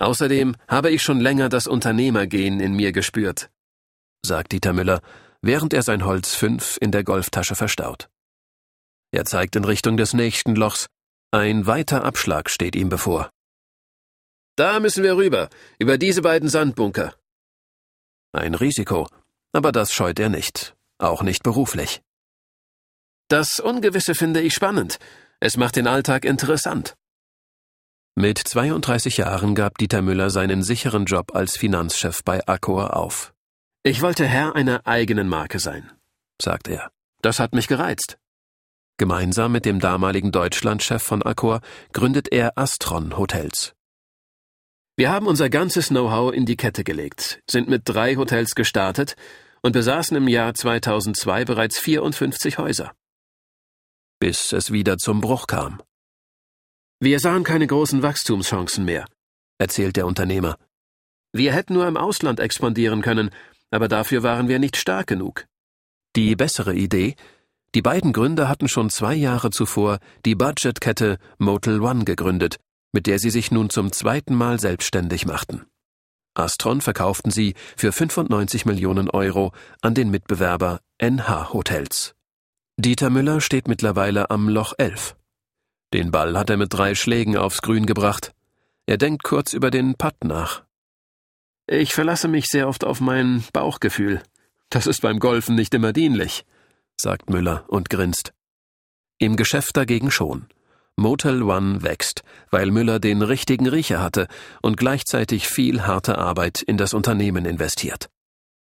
Außerdem habe ich schon länger das Unternehmergehen in mir gespürt, sagt Dieter Müller, während er sein Holz 5 in der Golftasche verstaut. Er zeigt in Richtung des nächsten Lochs. Ein weiter Abschlag steht ihm bevor. Da müssen wir rüber, über diese beiden Sandbunker. Ein Risiko, aber das scheut er nicht, auch nicht beruflich. Das Ungewisse finde ich spannend. Es macht den Alltag interessant. Mit 32 Jahren gab Dieter Müller seinen sicheren Job als Finanzchef bei Accor auf. Ich wollte Herr einer eigenen Marke sein, sagt er. Das hat mich gereizt. Gemeinsam mit dem damaligen Deutschlandchef von Accor gründet er Astron Hotels. Wir haben unser ganzes Know-how in die Kette gelegt, sind mit 3 Hotels gestartet und besaßen im Jahr 2002 bereits 54 Häuser. Bis es wieder zum Bruch kam. Wir sahen keine großen Wachstumschancen mehr, erzählt der Unternehmer. Wir hätten nur im Ausland expandieren können, aber dafür waren wir nicht stark genug. Die bessere Idee: Die beiden Gründer hatten schon 2 Jahre zuvor die Budgetkette Motel One gegründet, mit der sie sich nun zum 2. Mal selbstständig machten. Astron verkauften sie für 95 Millionen Euro an den Mitbewerber NH Hotels. Dieter Müller steht mittlerweile am Loch 11. Den Ball hat er mit 3 Schlägen aufs Grün gebracht. Er denkt kurz über den Putt nach. Ich verlasse mich sehr oft auf mein Bauchgefühl. Das ist beim Golfen nicht immer dienlich, sagt Müller und grinst. Im Geschäft dagegen schon. Motel One wächst, weil Müller den richtigen Riecher hatte und gleichzeitig viel harte Arbeit in das Unternehmen investiert.